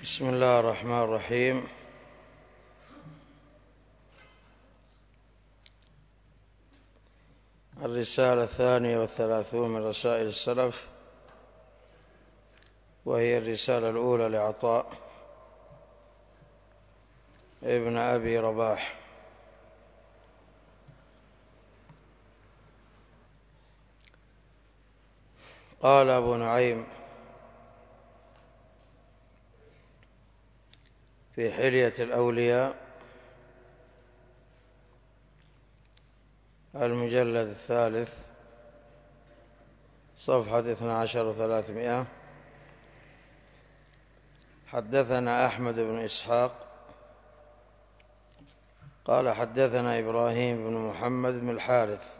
بسم الله الرحمن الرحيم. الرسالة 32 من رسائل السلف، وهي الرسالة الأولى لعطاء ابن أبي رباح. قال أبو نعيم في حلية الأولياء المجلد 3 صفحة 12 و300: حدثنا أحمد بن إسحاق قال حدثنا إبراهيم بن محمد بن الحارث،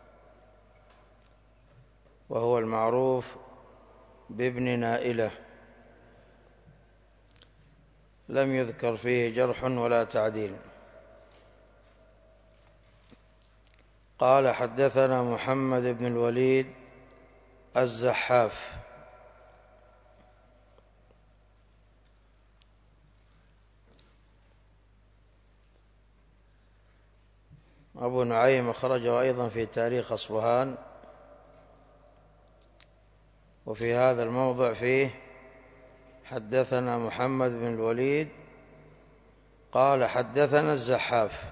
وهو المعروف بابن نائلة، لم يذكر فيه جرح ولا تعديل. قال حدثنا محمد بن الوليد الزحاف، أبو نعيم أخرجه أيضا في تاريخ أصبهان، وفي هذا الموضع فيه حدثنا محمد بن الوليد قال حدثنا الزحاف،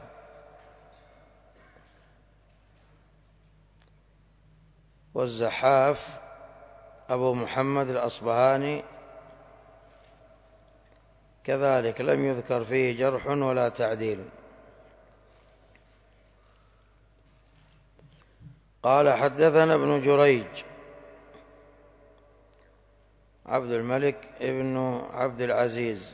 والزحاف أبو محمد الأصبهاني كذلك لم يذكر فيه جرح ولا تعديل. قال حدثنا ابن جريج عبد الملك ابن عبد العزيز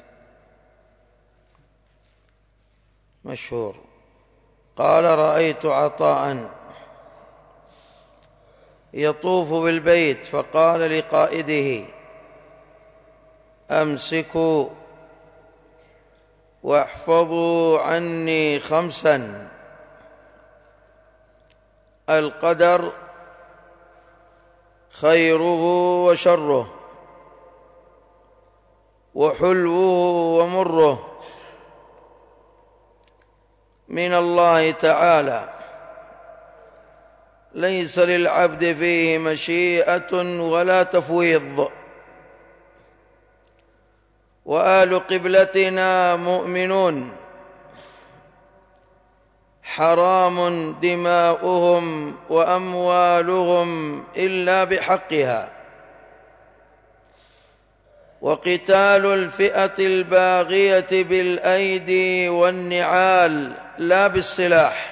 مشهور، قال رأيت عطاء يطوف بالبيت فقال لقائده: أمسكوا واحفظوا عني 5: القدر خيره وشره، وحلوه ومره، من الله تعالى، ليس للعبد فيه مشيئة ولا تفويض، وآل قبلتنا مؤمنون، حرام دماؤهم وأموالهم إلا بحقها، وقتال الفئة الباغية بالأيدي والنعال لا بالسلاح،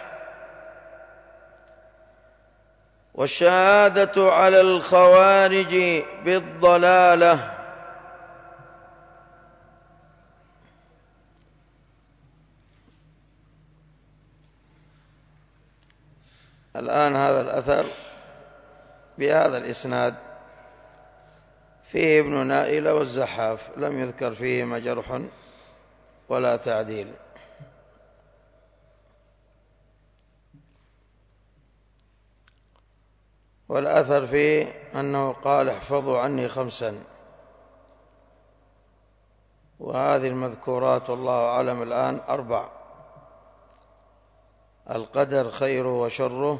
والشهادة على الخوارج بالضلالة. الآن هذا الأثر بهذا الإسناد فيه ابن نائلة والزحاف، لم يذكر فيهما جرح ولا تعديل. والأثر فيه أنه قال: احفظوا عني 5، وهذه المذكورات والله أعلم الآن 4: القدر خيره وشره،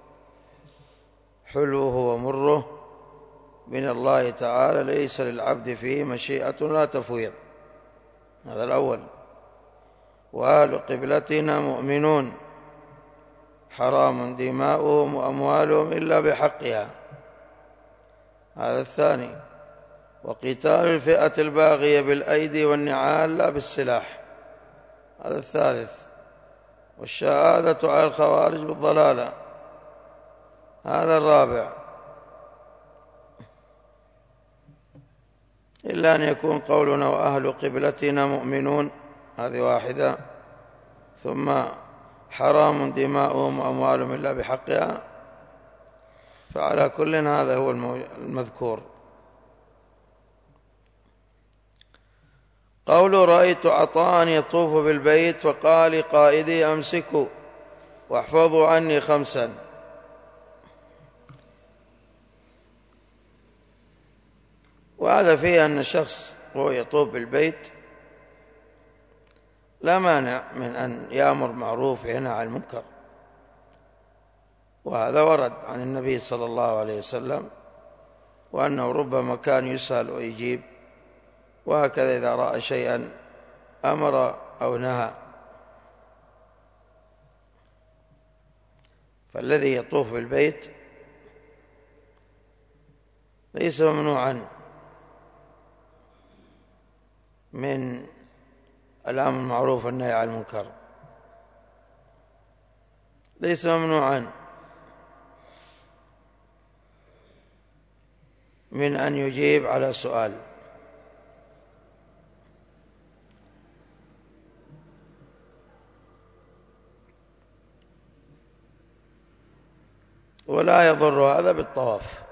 حلوه ومره، من الله تعالى، ليس للعبد فيه مشيئة لا تفويض، هذا الأول. وآل قبلتنا مؤمنون، حرام دماؤهم وأموالهم إلا بحقها، هذا الثاني. وقتال الفئة الباغية بالأيدي والنعال لا بالسلاح، هذا الثالث. والشهادة على الخوارج بالضلالة، هذا الرابع. إلا أن يكون قولنا وأهل قبلتنا مؤمنون، هذه واحدة. ثم حرام دماؤهم وأموالهم إلا بحقها، فعلى كل هذا هو المذكور. قول رأيت عطاء يطوف بالبيت فقال لقائدي: أمسكوا واحفظوا عني 5: وهذا فيه أن الشخص وهو يطوف بالبيت لا مانع من أن يأمر معروف وينهى عن المنكر، وهذا ورد عن النبي صلى الله عليه وسلم، وأنه ربما كان يسأل ويجيب، وهكذا إذا رأى شيئا أمر أو نهى. فالذي يطوف بالبيت ليس ممنوعا من الأمر بالمعروف والنهي عن المنكر، ليس ممنوعا من أن يجيب على سؤال، ولا يضر هذا بالطواف.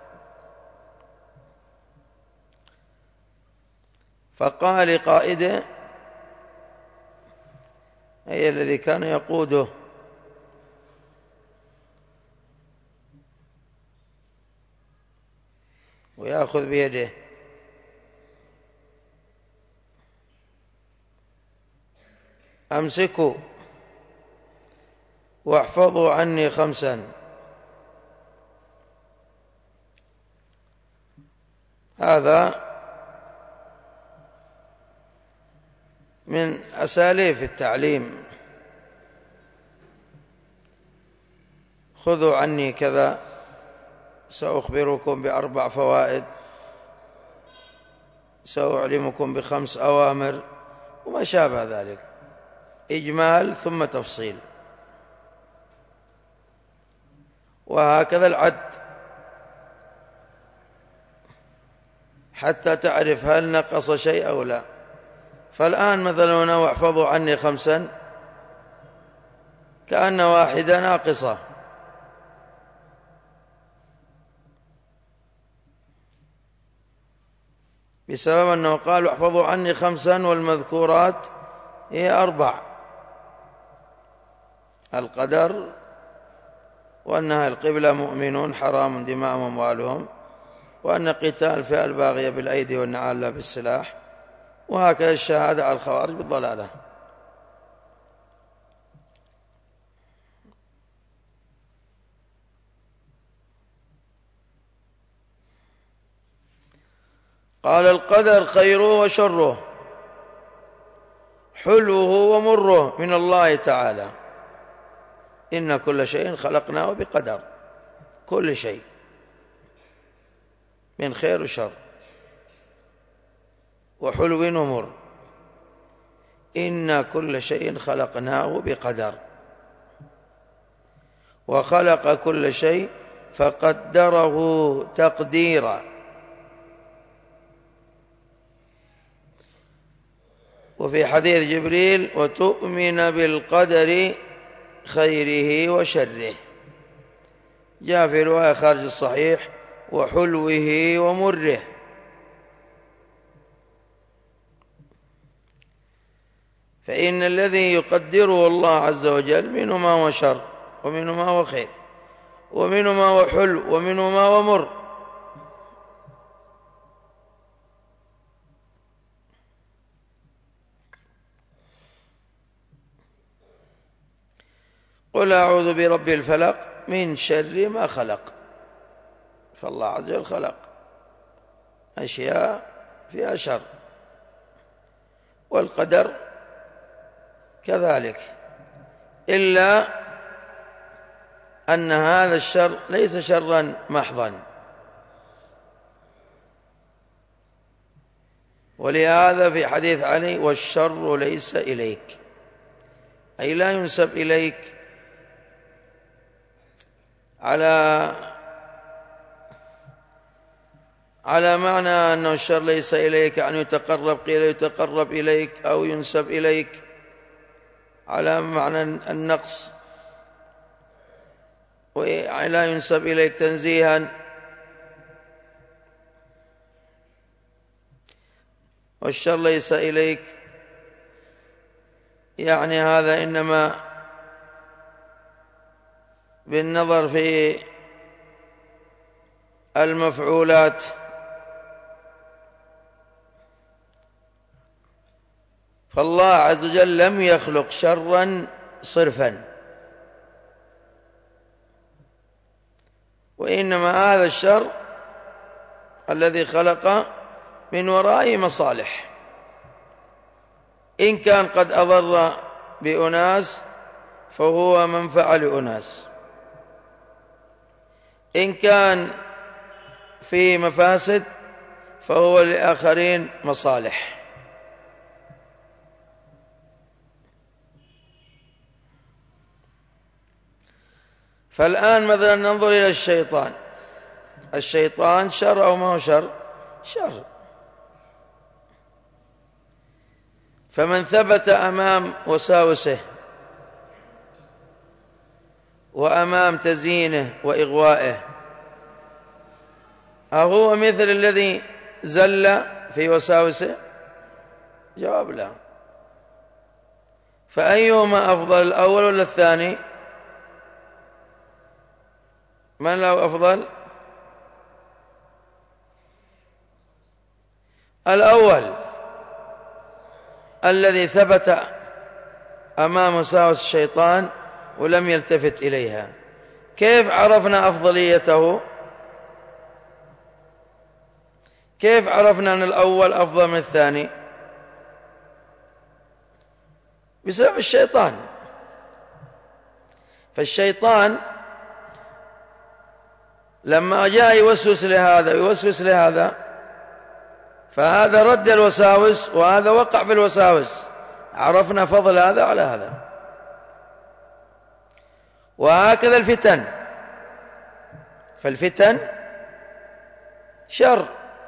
فقال لقائده، أي الذي كان يقوده، ويأخذ بيده، أمسكوا واحفظوا عني 5. هذا من أساليب التعليم، خذوا عني كذا، سأخبركم ب4 فوائد، سأعلمكم ب5 أوامر، وما شابه ذلك، إجمال ثم تفصيل. وهكذا العد، حتى تعرف هل نقص شيء أو لا. فالآن مثلا هنا واحفظوا عني 5، كأن واحدة ناقصة، بسبب أنه قال احفظوا عني 5 والمذكورات هي 4: القدر، وأنها القبلة مؤمنون حرام دماءهم وأموالهم، وأن قتال فئة الباغية بالأيدي والنعال لا بالسلاح، وهكذا الشهادة على الخوارج بالضلالة. قال القدر خيره وشره، حلوه ومره من الله تعالى، إن كل شيء خلقناه بقدر، كل شيء من خير وشر، وحلو ومر، إن كل شيء خلقناه بقدر، وخلق كل شيء فقدره تقديرا. وفي حديث جبريل: وتؤمن بالقدر خيره وشره. جاء في رواية خارج الصحيح: وحلوه ومره. فإن الذي يقدره الله عز وجل منه ما هو شر، ومنه ما هو خير، ومنه ما هو حلو، ومنه ما هو مر. قل أعوذ برب الفلق من شر ما خلق. فالله عز وجل خلق أشياء فيها شر، والقدر كذلك، إلا أن هذا الشر ليس شرا محضا، ولهذا في حديث علي: والشر ليس إليك، أي لا ينسب إليك على معنى أنه الشر ليس إليك، أن يتقرب، قيل يتقرب إليك أو ينسب إليك على معنى النقص، ولا ينسب إليك تنزيها. والشر ليس إليك يعني هذا إنما بالنظر في المفعولات، فالله عز وجل لم يخلق شرا صرفا، وإنما هذا الشر الذي خلق من ورائه مصالح، إن كان قد أضر بأناس فهو منفعة لأناس، إن كان في مفاسد فهو لآخرين مصالح. فالآن مثلا ننظر إلى الشيطان شر أو ما هو شر؟ شر. فمن ثبت أمام وساوسه وأمام تزيينه وإغوائه، أهو مثل الذي زل في وساوسه؟ جواب لا. فأيهما أفضل، الأول ولا الثاني؟ من له أفضل؟ الأول الذي ثبت أمام وساوس الشيطان ولم يلتفت إليها. كيف عرفنا أفضليته؟ كيف عرفنا أن الأول أفضل من الثاني؟ بسبب الشيطان. فالشيطان لما جاء يوسوس لهذا ويوسوس لهذا، فهذا رد الوساوس وهذا وقع في الوساوس، عرفنا فضل هذا على هذا. وهكذا الفتن، فالفتن شر،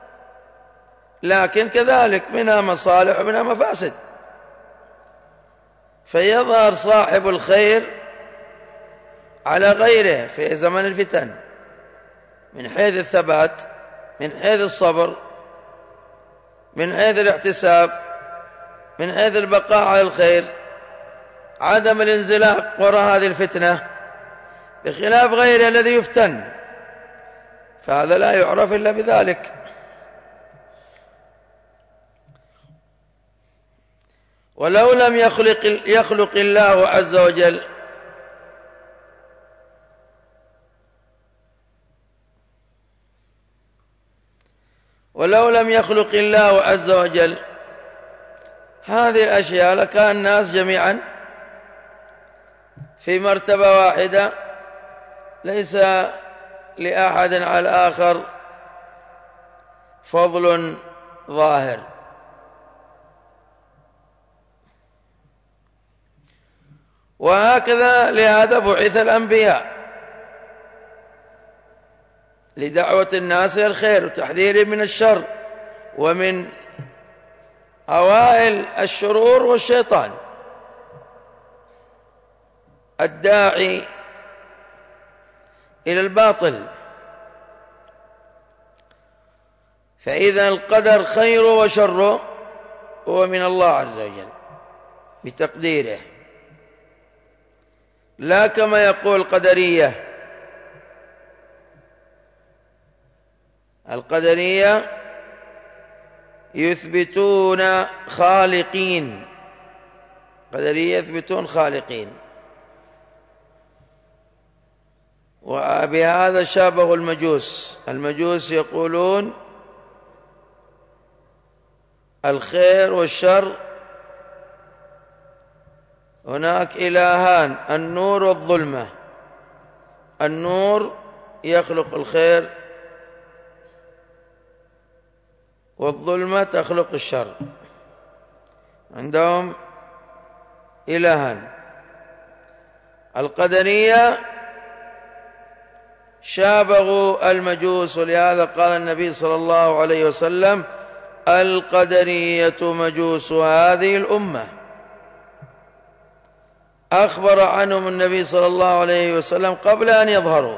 لكن كذلك منها مصالح ومنها مفاسد، فيظهر صاحب الخير على غيره في زمن الفتن من حيث الثبات، من حيث الصبر، من حيث الاحتساب، من حيث البقاء على الخير، عدم الانزلاق وراء هذه الفتنة، بخلاف غيره الذي يفتن، فهذا لا يعرف إلا بذلك. ولو لم يخلق الله عز وجل هذه الأشياء لكان الناس جميعا في مرتبة واحدة، ليس لأحد على الآخر فضل ظاهر. وهكذا لهذا بعث الأنبياء لدعوة الناس إلى الخير وتحذيرهم من الشر ومن أوائل الشرور والشيطان الداعي إلى الباطل. فإذا القدر خير وشر هو من الله عز وجل بتقديره، لا كما يقول القدرية يثبتون خالقين، قدرية يثبتون خالقين، وبهذا شابه المجوس يقولون الخير والشر هناك إلهان، النور والظلمة، النور يخلق الخير والظلمة تخلق الشر، عندهم إلهان. القدرية شابهوا المجوس، ولهذا قال النبي صلى الله عليه وسلم القدرية مجوس هذه الأمة. أخبر عنهم النبي صلى الله عليه وسلم قبل أن يظهروا،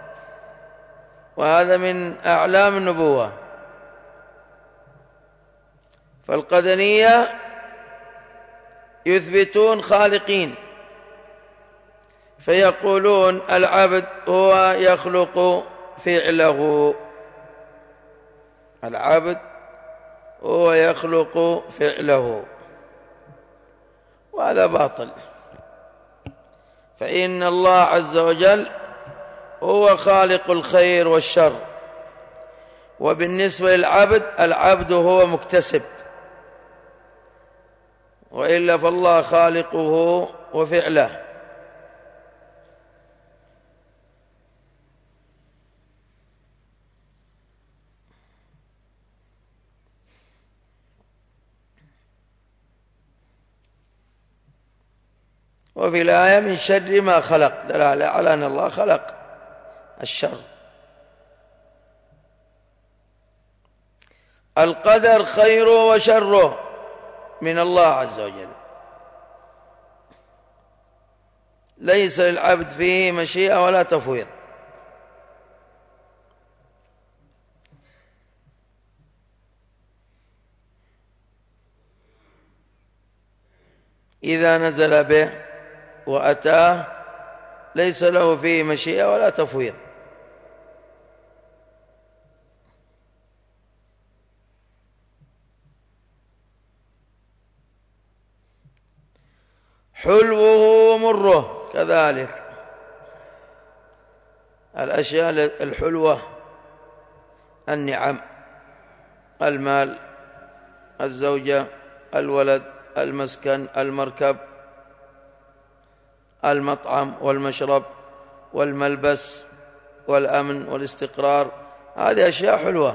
وهذا من أعلام النبوة. فالقدرية يثبتون خالقين، فيقولون العبد هو يخلق فعله، العبد هو يخلق فعله. وهذا باطل. فإن الله عز وجل هو خالق الخير والشر، وبالنسبة للعبد العبد هو مكتسب، وإلا فالله خالقه وفعله. وفي الآية من شر ما خلق دلالة على أن الله خلق الشر. القدر خيره وشره من الله عز وجل، ليس للعبد فيه مشيئة ولا تفويض. إذا نزل به وأتاه ليس له فيه مشيئة ولا تفويض. حلوه ومره كذلك، الأشياء الحلوة النعم، المال، الزوجة، الولد، المسكن، المركب، المطعم والمشرب والملبس والأمن والاستقرار، هذه أشياء حلوة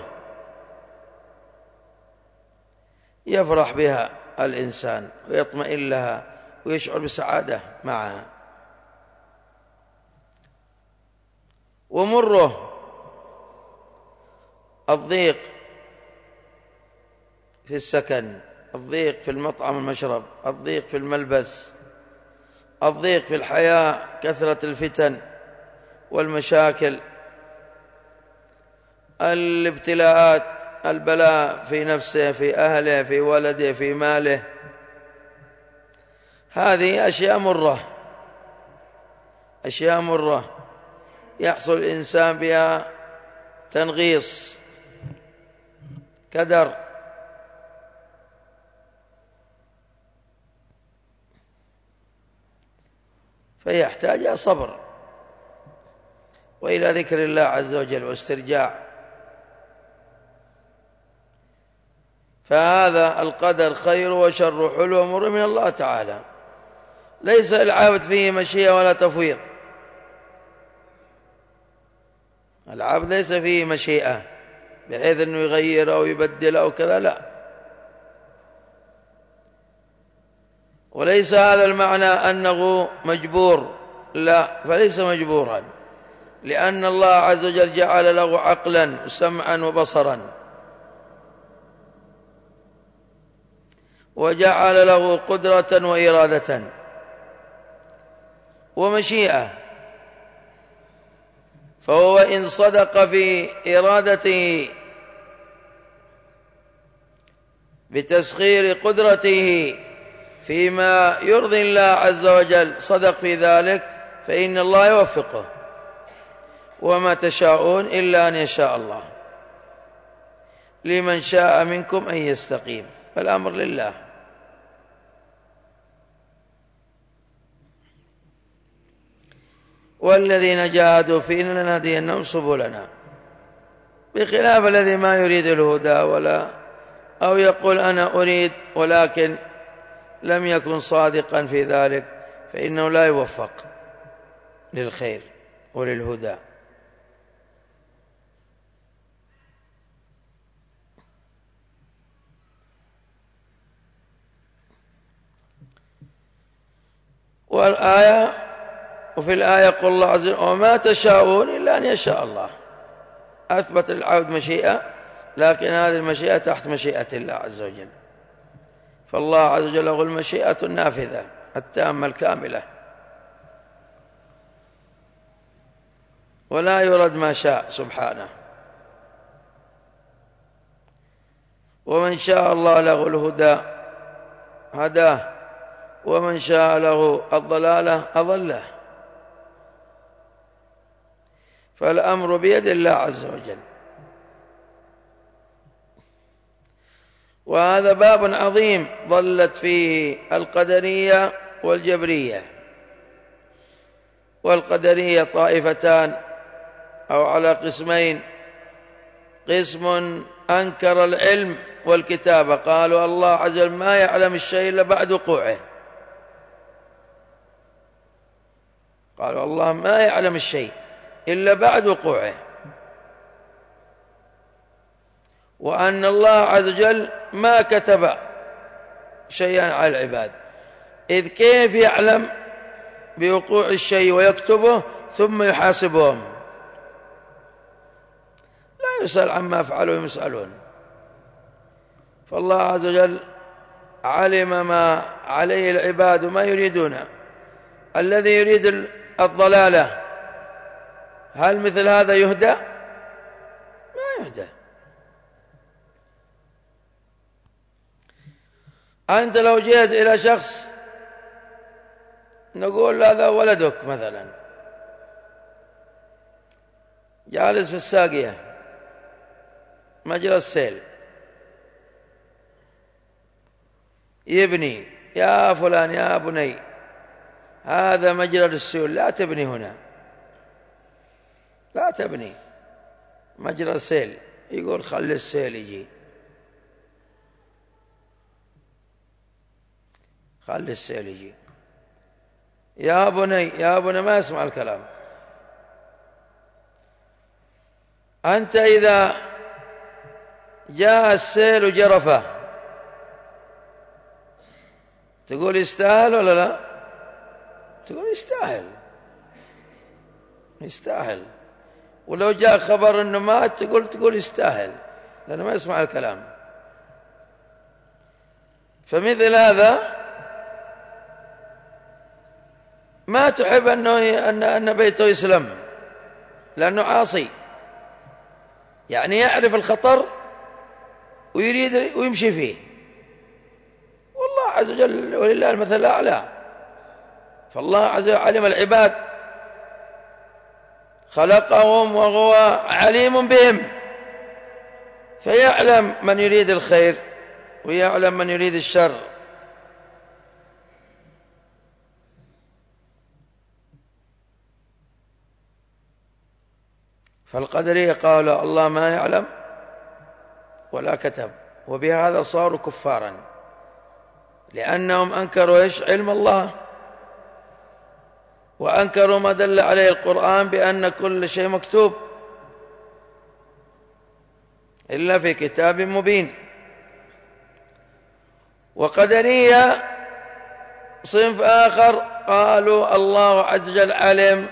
يفرح بها الإنسان ويطمئن لها ويشعر بسعادة معها. ومره الضيق في السكن، الضيق في المطعم والمشرب، الضيق في الملبس، الضيق في الحياة، كثرة الفتن والمشاكل، الابتلاءات، البلاء في نفسه، في أهله، في ولده، في ماله، هذه أشياء مرة، أشياء مرة يحصل الإنسان بها تنغيص، كدر. فيحتاج إلى صبر وإلى ذكر الله عز وجل واسترجاع. فهذا القدر خير وشر، حلو ومر من الله تعالى، ليس العبد فيه مشيئة ولا تفويض. العبد ليس فيه مشيئة بحيث أنه يغير أو يبدل أو كذا، لا. وليس هذا المعنى أنه مجبور، لا، فليس مجبورا، لأن الله عز وجل جعل له عقلا وسمعا وبصرا، وجعل له قدرة وإرادة ومشيئة. فهو إن صدق في إرادته بتسخير قدرته فيما يرضي الله عز وجل، صدق في ذلك، فإن الله يوفقه. وما تشاءون إلا أن يشاء الله، لمن شاء منكم أن يستقيم، فالأمر لله. والذين جاهدوا فينا لنهدينهم سبلنا، بخلاف الذي ما يريد الهدى ولا أو يقول أنا أريد ولكن لم يكن صادقا في ذلك، فإنه لا يوفق للخير وللهدى. وفي الآية قل الله عز وجل وما تشاءون إلا أن يشاء الله، أثبت العبد مشيئة، لكن هذه المشيئة تحت مشيئة الله عز وجل. فالله عز وجل له المشيئة النافذة التامة الكاملة، ولا يرد ما شاء سبحانه. ومن شاء الله له الهدى هداه، ومن شاء له الضلالة أضله. فالأمر بيد الله عز وجل. وهذا باب عظيم ضلت فيه القدرية والجبرية. والقدرية طائفتان أو على قسمين: قسم أنكر العلم والكتابة، قالوا الله عز وجل ما يعلم الشيء إلا بعد وقوعه، قالوا الله ما يعلم الشيء إلا بعد وقوعه، وأن الله عز وجل ما كتب شيئا على العباد، إذ كيف يعلم بوقوع الشيء ويكتبه ثم يحاسبهم؟ لا يسأل عما يفعل وهم يسألون. فالله عز وجل علم ما عليه العباد وما يريدون. الذي يريد الضلالة هل مثل هذا يهدى؟ ما يهدى. أنت لو جئت إلى شخص نقول هذا ولدك مثلا جالس في الساقية مجرى السيل يبني: يا فلان يا بني هذا مجرى السيول، لا تبني هنا، لا تبني مجرى السيل. يقول خلي السيل يجي، خلي السيل يجي. يا بني يا بني ما يسمع الكلام. أنت إذا جاء السيل وجرفه تقول يستاهل ولا لا؟ تقول يستاهل، يستاهل. ولو جاء خبر أنه مات تقول يستاهل، لأنه ما يسمع الكلام. فمثل هذا ما تحب أن بيته يسلم، لأنه عاصي، يعني يعرف الخطر ويريد ويمشي فيه. والله عز وجل ولله المثل الأعلى. فالله عز وجل علم العباد، خلقهم وهو عليم بهم، فيعلم من يريد الخير ويعلم من يريد الشر. فالقدرية قالوا الله ما يعلم ولا كتب، وبهذا صاروا كفارا، لأنهم أنكروا إيش؟ علم الله، وأنكروا ما دل عليه القرآن بأن كل شيء مكتوب إلا في كتاب مبين. وقدرية صنف آخر قالوا الله عز وجل علم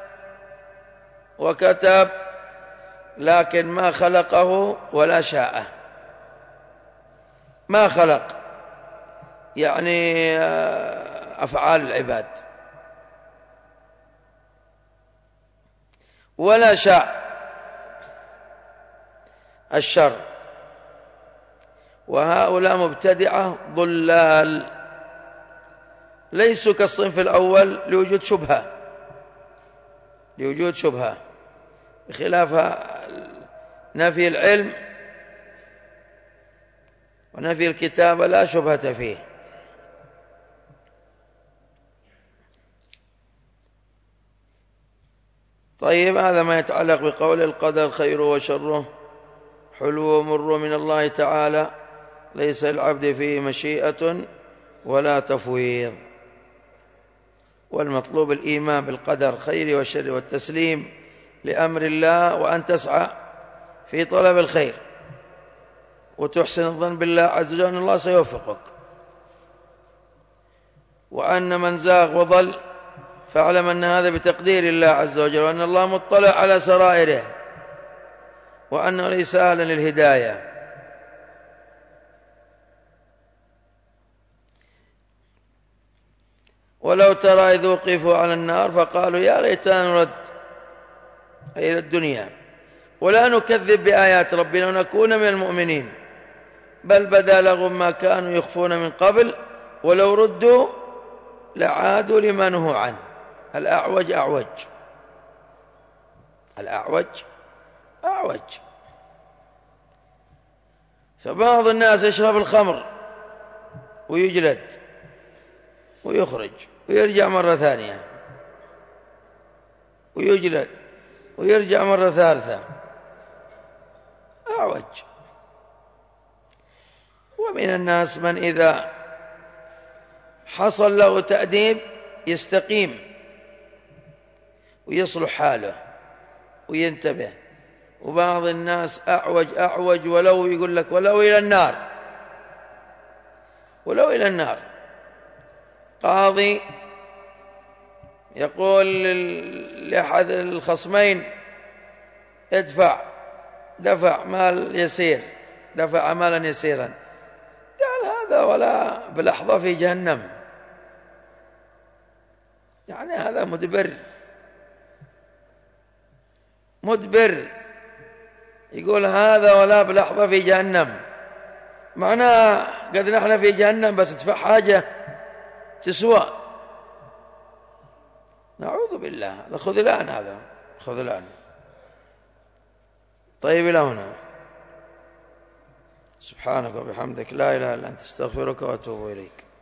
وكتب لكن ما خلقه ولا شاءه. ما خلق يعني أفعال العباد، ولا شاء الشر. وهؤلاء مبتدعة ضلال، ليسوا كالصنف الأول لوجود شبهة، لوجود شبهة، بخلاف نفي العلم ونفي الكتابة لا شبهة فيه. طيب، هذا ما يتعلق بقول القدر خيره وشره، حلو ومر من الله تعالى، ليس للعبد فيه مشيئة ولا تفويض. والمطلوب الإيمان بالقدر خير والشر والتسليم لأمر الله، وأن تسعى في طلب الخير وتحسن الظن بالله عز وجل أن الله سيوفقك. وأن من زاغ وضل فاعلم أن هذا بتقدير الله عز وجل، وأن الله مطلع على سرائره، وأنه ليس أهلا للهداية. ولو ترى إذ وقفوا على النار فقالوا يا ليتنا نرد إلى الدنيا ولا نكذب بآيات ربنا ونكون من المؤمنين، بل بدا لهم ما كانوا يخفون من قبل ولو ردوا لعادوا لما نهوا عنه. الأعوج أعوج، الأعوج أعوج. فبعض الناس يشرب الخمر ويجلد ويخرج ويرجع مرة ثانية، ويجلد ويرجع مرة ثالثة، أعوج. ومن الناس من إذا حصل له تأديب يستقيم ويصلح حاله وينتبه، وبعض الناس أعوج ولو يقول لك ولو إلى النار، ولو إلى النار. قاضي يقول لأحد الخصمين دفع مال يسير، دفع مالا يسيرا، قال هذا ولا بلحظة في جهنم، يعني هذا مدبر يقول هذا ولا بلحظة في جهنم، معناه قد نحن في جهنم بس ادفع حاجة تسوى. نعوذ بالله، هذا خذلان، هذا خذلان. طيب إلى هنا. سبحانك وبحمدك لا إله إلا أنت، استغفرك وأتوب إليك.